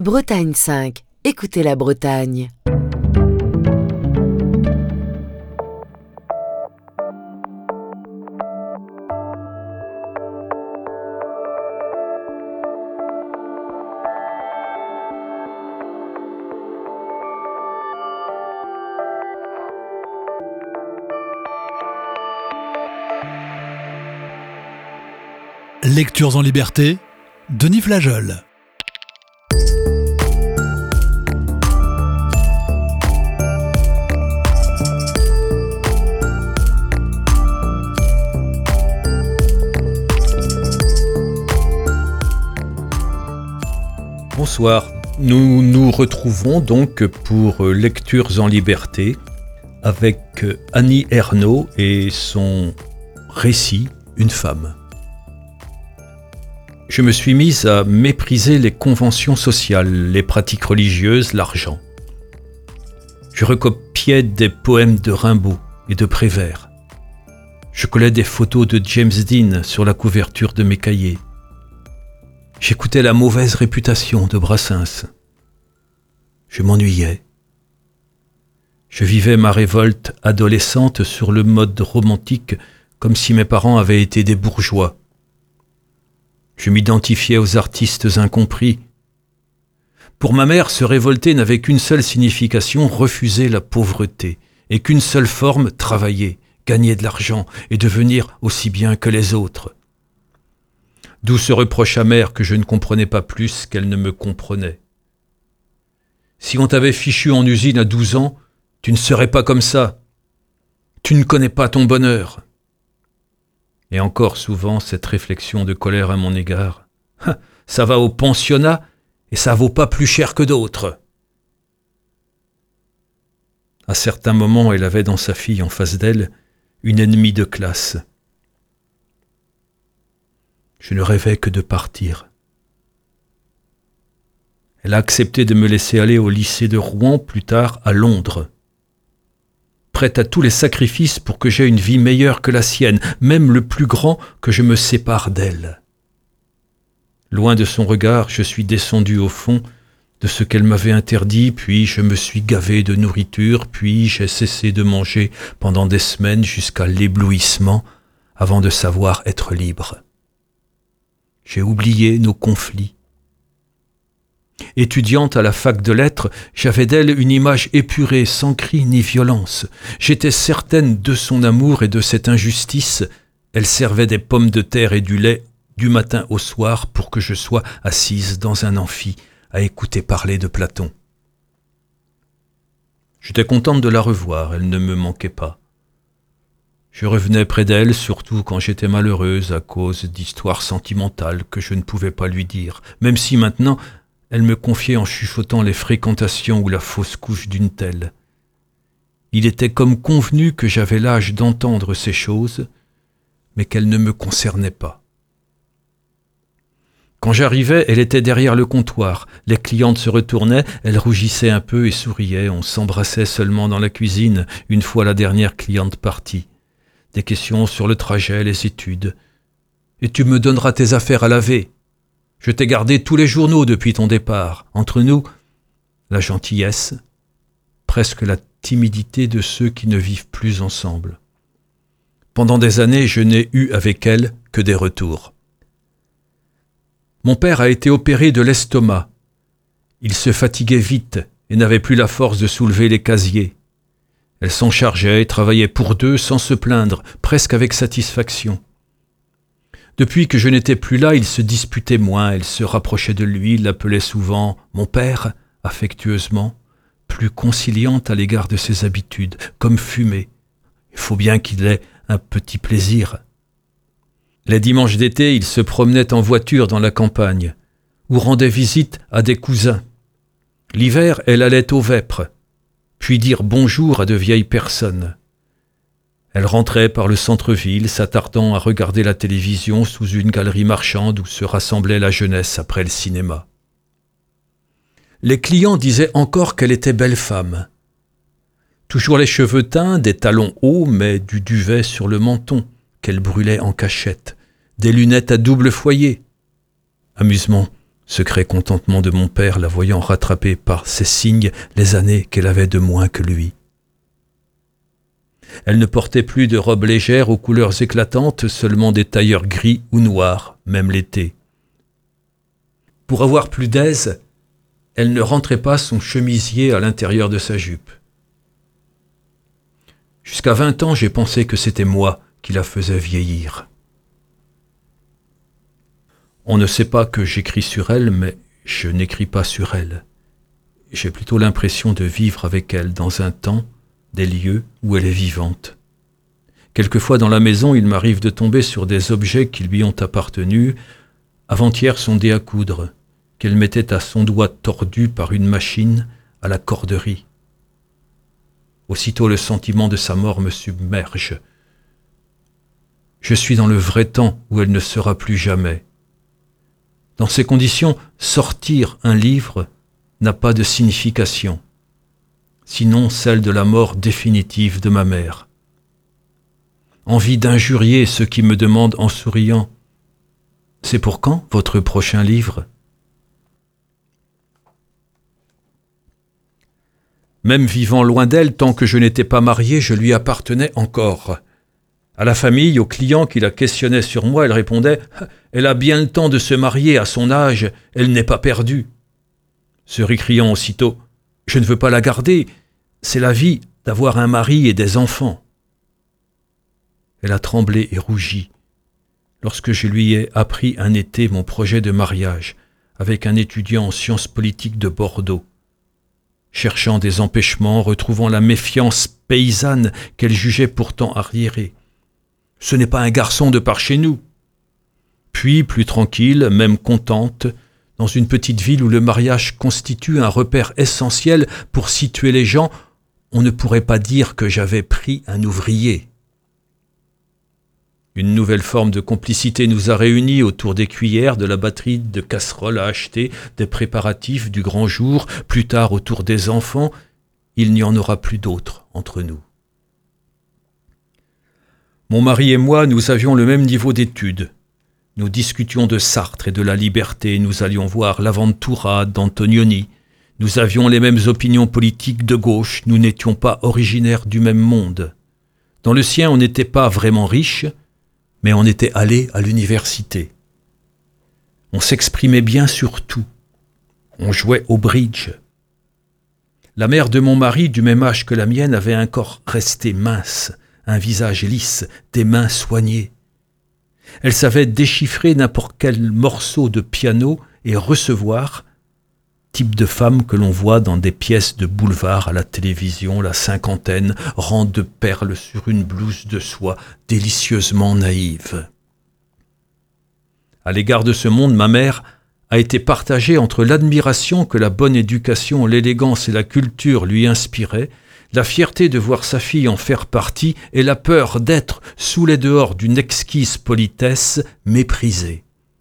Bretagne 5, écoutez la Bretagne. Lectures en liberté, Denis Flageol. Bonsoir, nous nous retrouvons donc pour Lectures en liberté avec Annie Ernaux et son récit « Une femme ». Je me suis mise à mépriser les conventions sociales, les pratiques religieuses, l'argent. Je recopiais des poèmes de Rimbaud et de Prévert. Je collais des photos de James Dean sur la couverture de mes cahiers. J'écoutais la mauvaise réputation de Brassens. Je m'ennuyais. Je vivais ma révolte adolescente sur le mode romantique comme si mes parents avaient été des bourgeois. Je m'identifiais aux artistes incompris. Pour ma mère, se révolter n'avait qu'une seule signification, refuser la pauvreté, et qu'une seule forme, travailler, gagner de l'argent et devenir aussi bien que les autres. D'où ce reproche amer que je ne comprenais pas plus qu'elle ne me comprenait. Si on t'avait fichu en usine à 12 ans, tu ne serais pas comme ça. Tu ne connais pas ton bonheur. Et encore souvent cette réflexion de colère à mon égard. Ça va au pensionnat et ça vaut pas plus cher que d'autres. À certains moments, elle avait dans sa fille en face d'elle une ennemie de classe. Je ne rêvais que de partir. Elle a accepté de me laisser aller au lycée de Rouen, plus tard à Londres. Prête à tous les sacrifices pour que j'aie une vie meilleure que la sienne, même le plus grand que je me sépare d'elle. Loin de son regard, je suis descendu au fond de ce qu'elle m'avait interdit, puis je me suis gavé de nourriture, puis j'ai cessé de manger pendant des semaines jusqu'à l'éblouissement avant de savoir être libre. J'ai oublié nos conflits. Étudiante à la fac de lettres, j'avais d'elle une image épurée, sans cri ni violence. J'étais certaine de son amour et de cette injustice. Elle servait des pommes de terre et du lait du matin au soir pour que je sois assise dans un amphi à écouter parler de Platon. J'étais contente de la revoir, elle ne me manquait pas. Je revenais près d'elle, surtout quand j'étais malheureuse à cause d'histoires sentimentales que je ne pouvais pas lui dire, même si maintenant elle me confiait en chuchotant les fréquentations ou la fausse couche d'une telle. Il était comme convenu que j'avais l'âge d'entendre ces choses, mais qu'elles ne me concernaient pas. Quand j'arrivais, elle était derrière le comptoir. Les clientes se retournaient, elle rougissait un peu et souriait. On s'embrassait seulement dans la cuisine, une fois la dernière cliente partie. Des questions sur le trajet, les études. « Et tu me donneras tes affaires à laver ?» Je t'ai gardé tous les journaux depuis ton départ. Entre nous, la gentillesse, presque la timidité de ceux qui ne vivent plus ensemble. Pendant des années, je n'ai eu avec elle que des retours. Mon père a été opéré de l'estomac. Il se fatiguait vite et n'avait plus la force de soulever les casiers. Elle s'en chargeait et travaillait pour deux sans se plaindre, presque avec satisfaction. Depuis que je n'étais plus là, il se disputait moins, elle se rapprochait de lui, l'appelait souvent « mon père », affectueusement, plus conciliante à l'égard de ses habitudes, comme fumer. Il faut bien qu'il ait un petit plaisir. Les dimanches d'été, il se promenait en voiture dans la campagne, ou rendait visite à des cousins. L'hiver, elle allait aux vêpres, puis dire bonjour à de vieilles personnes. Elle rentrait par le centre-ville, s'attardant à regarder la télévision sous une galerie marchande où se rassemblait la jeunesse après le cinéma. Les clients disaient encore qu'elle était belle femme. Toujours les cheveux teints, des talons hauts, mais du duvet sur le menton, qu'elle brûlait en cachette, des lunettes à double foyer. Amusement Secret contentement de mon père, la voyant rattraper par ses signes les années qu'elle avait de moins que lui. Elle ne portait plus de robes légères aux couleurs éclatantes, seulement des tailleurs gris ou noirs, même l'été. Pour avoir plus d'aise, elle ne rentrait pas son chemisier à l'intérieur de sa jupe. Jusqu'à 20 ans, j'ai pensé que c'était moi qui la faisais vieillir. On ne sait pas que j'écris sur elle, mais je n'écris pas sur elle. J'ai plutôt l'impression de vivre avec elle dans un temps, des lieux où elle est vivante. Quelquefois dans la maison, il m'arrive de tomber sur des objets qui lui ont appartenu, avant-hier son dé à coudre, qu'elle mettait à son doigt tordu par une machine à la corderie. Aussitôt le sentiment de sa mort me submerge. Je suis dans le vrai temps où elle ne sera plus jamais. Dans ces conditions, sortir un livre n'a pas de signification, sinon celle de la mort définitive de ma mère. Envie d'injurier ceux qui me demandent en souriant « C'est pour quand votre prochain livre ?» Même vivant loin d'elle, tant que je n'étais pas marié, je lui appartenais encore. À la famille, aux clients qui la questionnaient sur moi, elle répondait « Elle a bien le temps de se marier à son âge, elle n'est pas perdue. » Se récriant aussitôt « Je ne veux pas la garder, c'est la vie d'avoir un mari et des enfants. » Elle a tremblé et rougi lorsque je lui ai appris un été mon projet de mariage avec un étudiant en sciences politiques de Bordeaux. Cherchant des empêchements, retrouvant la méfiance paysanne qu'elle jugeait pourtant arriérée. Ce n'est pas un garçon de par chez nous. Puis, plus tranquille, même contente, dans une petite ville où le mariage constitue un repère essentiel pour situer les gens, on ne pourrait pas dire que j'avais pris un ouvrier. Une nouvelle forme de complicité nous a réunis autour des cuillères, de la batterie de casseroles à acheter, des préparatifs du grand jour, plus tard autour des enfants. Il n'y en aura plus d'autres entre nous. Mon mari et moi, nous avions le même niveau d'études. Nous discutions de Sartre et de la liberté, nous allions voir l'Avventura d'Antonioni. Nous avions les mêmes opinions politiques de gauche, nous n'étions pas originaires du même monde. Dans le sien, on n'était pas vraiment riche, mais on était allé à l'université. On s'exprimait bien sur tout. On jouait au bridge. La mère de mon mari, du même âge que la mienne, avait un corps resté mince, un visage lisse, des mains soignées. Elle savait déchiffrer n'importe quel morceau de piano et recevoir, type de femme que l'on voit dans des pièces de boulevard à la télévision, la cinquantaine, rang de perles sur une blouse de soie, délicieusement naïve. À l'égard de ce monde, ma mère a été partagée entre l'admiration que la bonne éducation, l'élégance et la culture lui inspiraient, la fierté de voir sa fille en faire partie et la peur d'être, sous les dehors d'une exquise politesse, méprisée.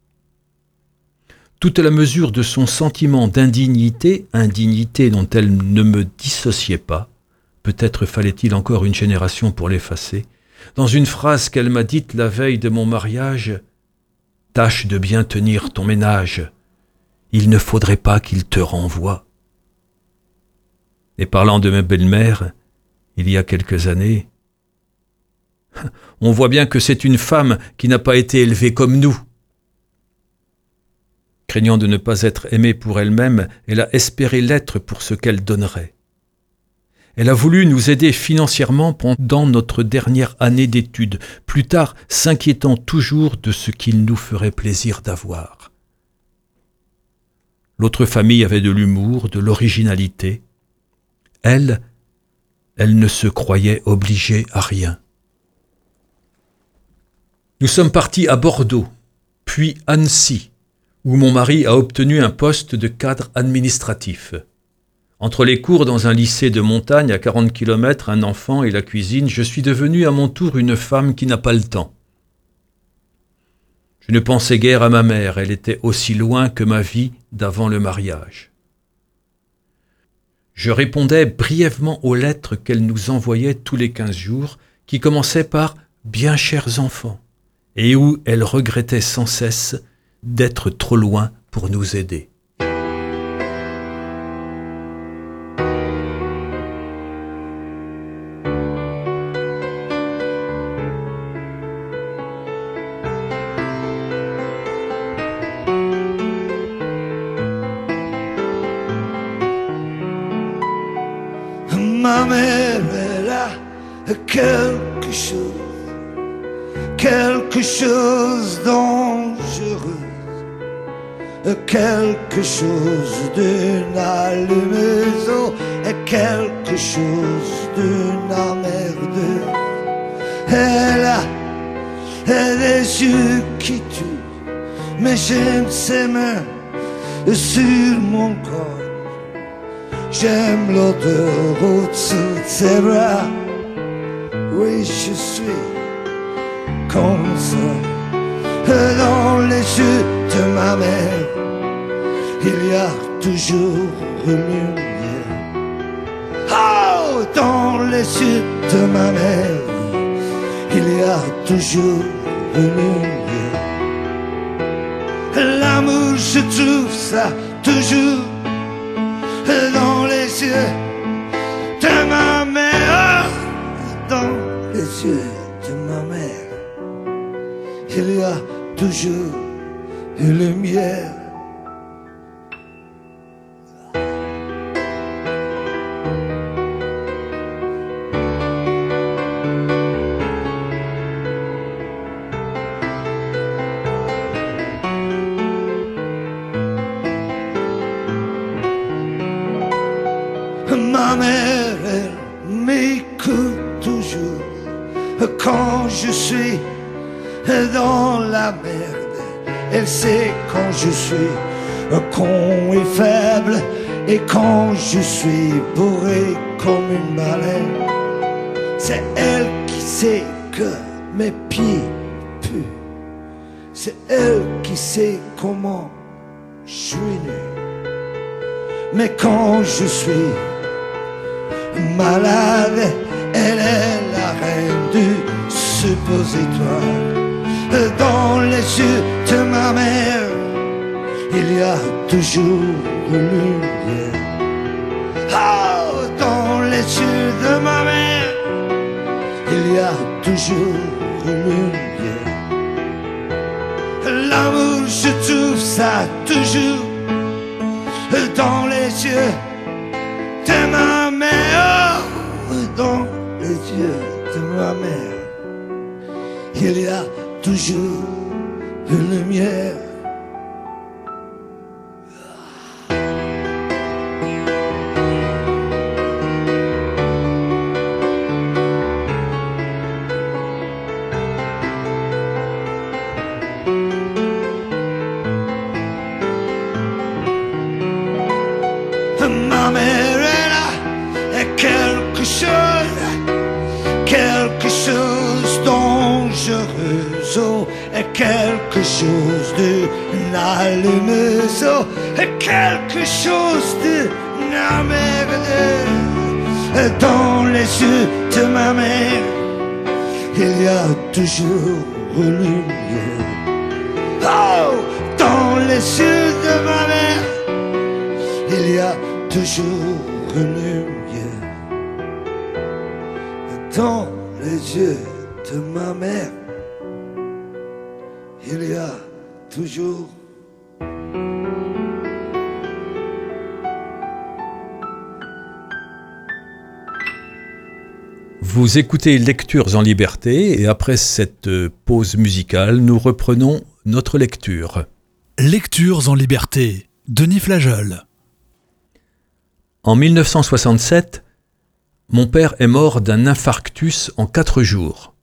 Toute la mesure de son sentiment d'indignité, indignité dont elle ne me dissociait pas, peut-être fallait-il encore une génération pour l'effacer, dans une phrase qu'elle m'a dite la veille de mon mariage, « Tâche de bien tenir ton ménage, il ne faudrait pas qu'il te renvoie. » Et parlant de ma belle-mère, il y a quelques années, « On voit bien que c'est une femme qui n'a pas été élevée comme nous. » Craignant de ne pas être aimée pour elle-même, elle a espéré l'être pour ce qu'elle donnerait. Elle a voulu nous aider financièrement pendant notre dernière année d'études, plus tard s'inquiétant toujours de ce qu'il nous ferait plaisir d'avoir. L'autre famille avait de l'humour, de l'originalité. Elle ne se croyait obligée à rien. Nous sommes partis à Bordeaux, puis Annecy, où mon mari a obtenu un poste de cadre administratif. Entre les cours dans un lycée de montagne à 40 km, un enfant et la cuisine, je suis devenu à mon tour une femme qui n'a pas le temps. Je ne pensais guère à ma mère, elle était aussi loin que ma vie d'avant le mariage. Je répondais brièvement aux lettres qu'elle nous envoyait tous les 15 jours, qui commençaient par « Bien chers enfants » et où elle regrettait sans cesse d'être trop loin pour nous aider. Ma mère, elle a quelque chose dangereux, quelque chose d'une allumeuse, et quelque chose d'une emmerdeuse. Elle a des yeux qui tuent, mais j'aime ses mains sur mon corps. J'aime l'odeur au-dessous de ses bras. Oui, je suis comme ça. Dans les yeux de ma mère, il y a toujours une lumière. Oh, dans les yeux de ma mère, il y a toujours une lumière. L'amour, je trouve ça toujours dans les yeux de ma mère, dans les yeux de ma mère, il y a toujours une lumière. Ma mère, elle m'écoute toujours quand je suis dans la merde. Elle sait quand je suis con et faible, et quand je suis bourré comme une baleine. C'est elle qui sait que mes pieds puent. C'est elle qui sait comment je suis nu. Mais quand je suis malade, elle est la reine du suppositoire. Dans les yeux de ma mère, il y a toujours une lumière. Oh, dans les yeux de ma mère, il y a toujours une lumière. L'amour, je trouve ça toujours dans les yeux de ma mère, dans les yeux de ma mère, il y a toujours une lumière. Ma mère, elle a quelque chose dangereux, oh, et quelque chose d'une allumeuse, oh, et quelque chose d'une emmerdeuse. Dans les yeux de ma mère, il y a toujours une lumière. Oh, dans les yeux de ma mère, il y a toujours une lumière. Dans les yeux de ma mère, il y a toujours. Vous écoutez Lectures en liberté et après cette pause musicale, nous reprenons notre lecture. Lectures en liberté, Denis Flageol. En 1967, mon père est mort d'un infarctus en 4 jours.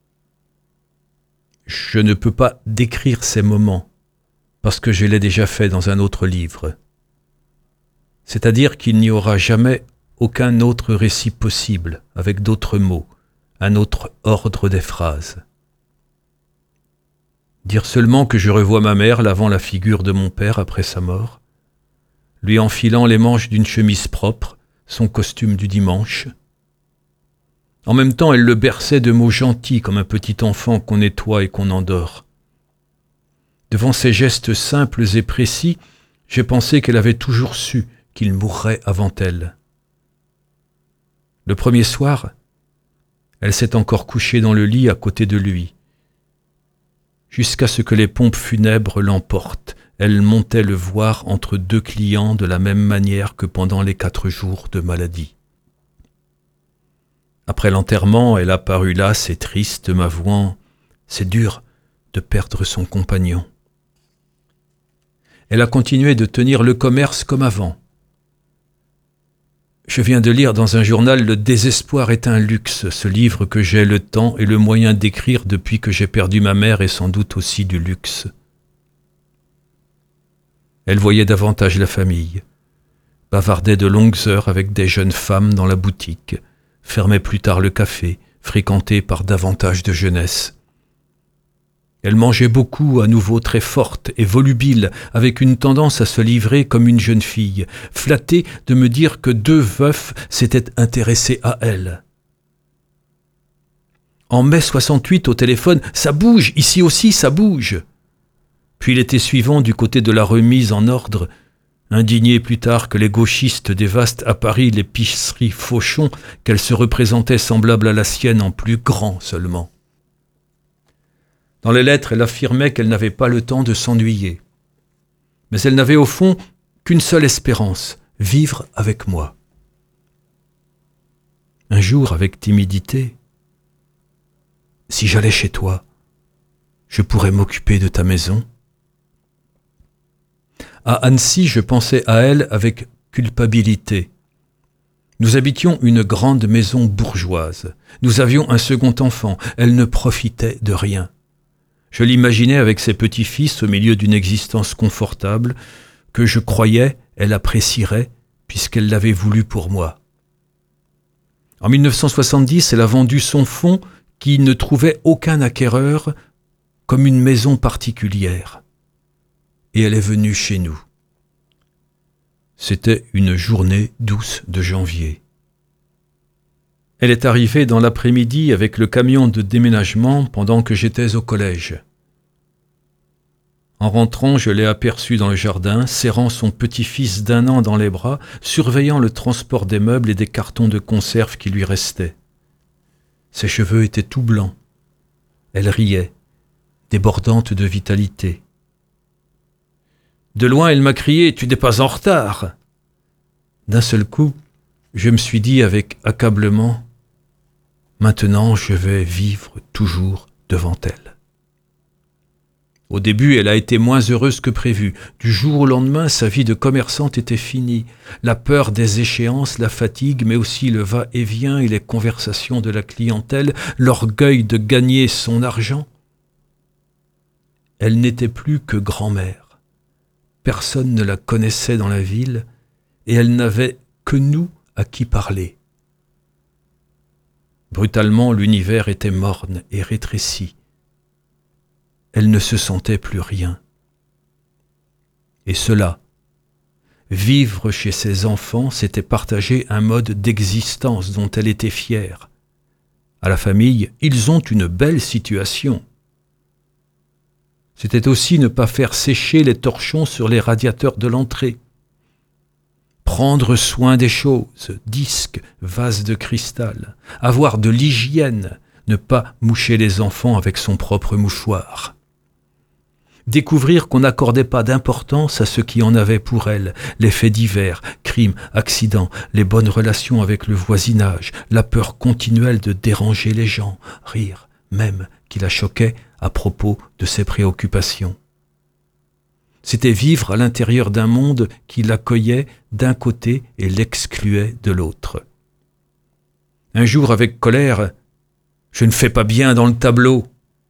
Je ne peux pas décrire ces moments, parce que je l'ai déjà fait dans un autre livre. C'est-à-dire qu'il n'y aura jamais aucun autre récit possible, avec d'autres mots, un autre ordre des phrases. Dire seulement que je revois ma mère lavant la figure de mon père après sa mort, lui enfilant les manches d'une chemise propre, son costume du dimanche. En même temps, elle le berçait de mots gentils comme un petit enfant qu'on nettoie et qu'on endort. Devant ces gestes simples et précis, j'ai pensé qu'elle avait toujours su qu'il mourrait avant elle. Le premier soir, elle s'est encore couchée dans le lit à côté de lui. Jusqu'à ce que les pompes funèbres l'emportent, elle montait le voir entre deux clients de la même manière que pendant les 4 jours de maladie. Après l'enterrement, elle apparut lasse et triste, m'avouant « C'est dur de perdre son compagnon ». Elle a continué de tenir le commerce comme avant. Je viens de lire dans un journal « Le désespoir est un luxe », ce livre que j'ai le temps et le moyen d'écrire depuis que j'ai perdu ma mère est sans doute aussi du luxe. Elle voyait davantage la famille, bavardait de longues heures avec des jeunes femmes dans la boutique, fermait plus tard le café, fréquenté par davantage de jeunesse. Elle mangeait beaucoup, à nouveau très forte et volubile, avec une tendance à se livrer comme une jeune fille, flattée de me dire que 2 veufs s'étaient intéressés à elle. En mai 68, au téléphone, « Ça bouge, ici aussi ça bouge !» Puis l'été suivant, du côté de la remise en ordre, indignée plus tard que les gauchistes dévastent à Paris l'épicerie Fauchon, qu'elle se représentait semblable à la sienne en plus grand seulement. Dans les lettres, elle affirmait qu'elle n'avait pas le temps de s'ennuyer. Mais elle n'avait au fond qu'une seule espérance, vivre avec moi. Un jour, avec timidité, « Si j'allais chez toi, je pourrais m'occuper de ta maison ?» À Annecy, je pensais à elle avec culpabilité. Nous habitions une grande maison bourgeoise. Nous avions un second enfant. Elle ne profitait de rien. Je l'imaginais avec ses petits-fils au milieu d'une existence confortable que je croyais elle apprécierait puisqu'elle l'avait voulu pour moi. En 1970, elle a vendu son fonds qui ne trouvait aucun acquéreur comme une maison particulière. Et elle est venue chez nous. C'était une journée douce de janvier. Elle est arrivée dans l'après-midi avec le camion de déménagement pendant que j'étais au collège. En rentrant, je l'ai aperçue dans le jardin, serrant son petit-fils d'1 an dans les bras, surveillant le transport des meubles et des cartons de conserve qui lui restaient. Ses cheveux étaient tout blancs. Elle riait, débordante de vitalité. De loin, elle m'a crié « Tu n'es pas en retard !» D'un seul coup, je me suis dit avec accablement « Maintenant, je vais vivre toujours devant elle. » Au début, elle a été moins heureuse que prévu. Du jour au lendemain, sa vie de commerçante était finie. La peur des échéances, la fatigue, mais aussi le va-et-vient et les conversations de la clientèle, l'orgueil de gagner son argent. Elle n'était plus que grand-mère. Personne ne la connaissait dans la ville et elle n'avait que nous à qui parler. Brutalement, l'univers était morne et rétréci. Elle ne se sentait plus rien. Et cela, vivre chez ses enfants, c'était partager un mode d'existence dont elle était fière. À la famille, ils ont une belle situation. C'était aussi ne pas faire sécher les torchons sur les radiateurs de l'entrée. Prendre soin des choses, disques, vases de cristal, avoir de l'hygiène, ne pas moucher les enfants avec son propre mouchoir. Découvrir qu'on n'accordait pas d'importance à ce qui en avait pour elle, les faits divers, crimes, accidents, les bonnes relations avec le voisinage, la peur continuelle de déranger les gens, rire, même qui la choquait à propos de ses préoccupations. C'était vivre à l'intérieur d'un monde qui l'accueillait d'un côté et l'excluait de l'autre. Un jour, avec colère, « Je ne fais pas bien dans le tableau !»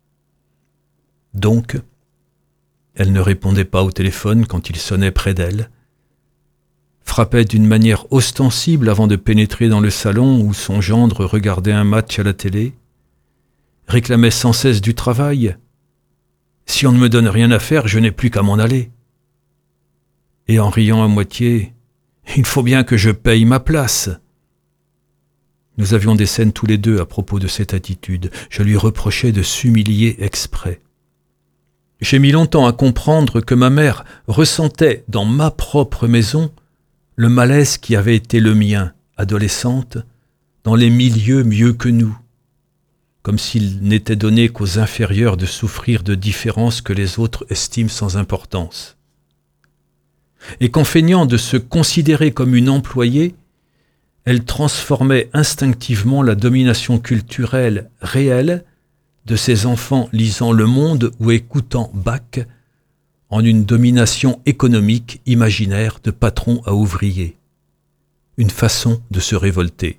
Donc, elle ne répondait pas au téléphone quand il sonnait près d'elle, frappait d'une manière ostensible avant de pénétrer dans le salon où son gendre regardait un match à la télé, réclamait sans cesse du travail. « Si on ne me donne rien à faire, je n'ai plus qu'à m'en aller. » Et en riant à moitié, « Il faut bien que je paye ma place. » Nous avions des scènes tous les deux à propos de cette attitude. Je lui reprochais de s'humilier exprès. J'ai mis longtemps à comprendre que ma mère ressentait dans ma propre maison le malaise qui avait été le mien, adolescente, dans les milieux mieux que nous, comme s'il n'était donné qu'aux inférieurs de souffrir de différences que les autres estiment sans importance. Et qu'en feignant de se considérer comme une employée, elle transformait instinctivement la domination culturelle réelle de ses enfants lisant Le Monde ou écoutant Bach en une domination économique imaginaire de patron à ouvrier. Une façon de se révolter.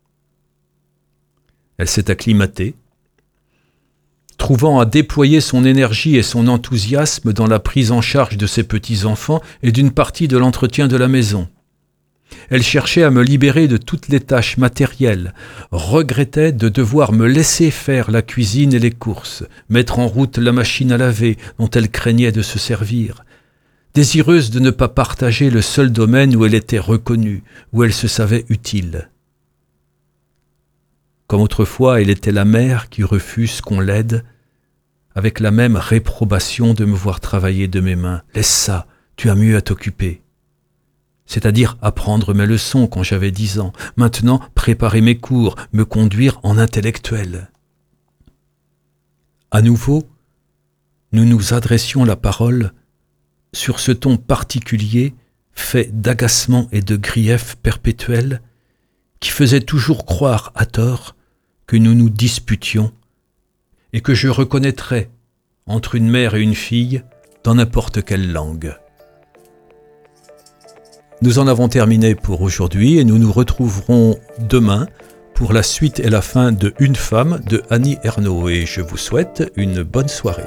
Elle s'est acclimatée, trouvant à déployer son énergie et son enthousiasme dans la prise en charge de ses petits-enfants et d'une partie de l'entretien de la maison. Elle cherchait à me libérer de toutes les tâches matérielles, regrettait de devoir me laisser faire la cuisine et les courses, mettre en route la machine à laver dont elle craignait de se servir, désireuse de ne pas partager le seul domaine où elle était reconnue, où elle se savait utile. Comme autrefois, elle était la mère qui refuse qu'on l'aide, avec la même réprobation de me voir travailler de mes mains. « Laisse ça, tu as mieux à t'occuper. » C'est-à-dire apprendre mes leçons quand j'avais 10 ans, maintenant préparer mes cours, me conduire en intellectuel. À nouveau, nous nous adressions la parole sur ce ton particulier, fait d'agacement et de grief perpétuels, qui faisait toujours croire à tort que nous nous disputions et que je reconnaîtrais entre une mère et une fille dans n'importe quelle langue. Nous en avons terminé pour aujourd'hui et nous nous retrouverons demain pour la suite et la fin de Une femme de Annie Ernaux et je vous souhaite une bonne soirée.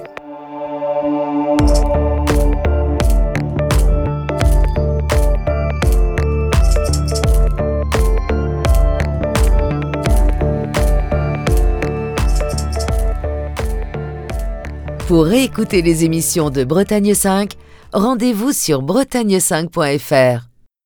Pour réécouter les émissions de Bretagne 5, rendez-vous sur bretagne5.fr.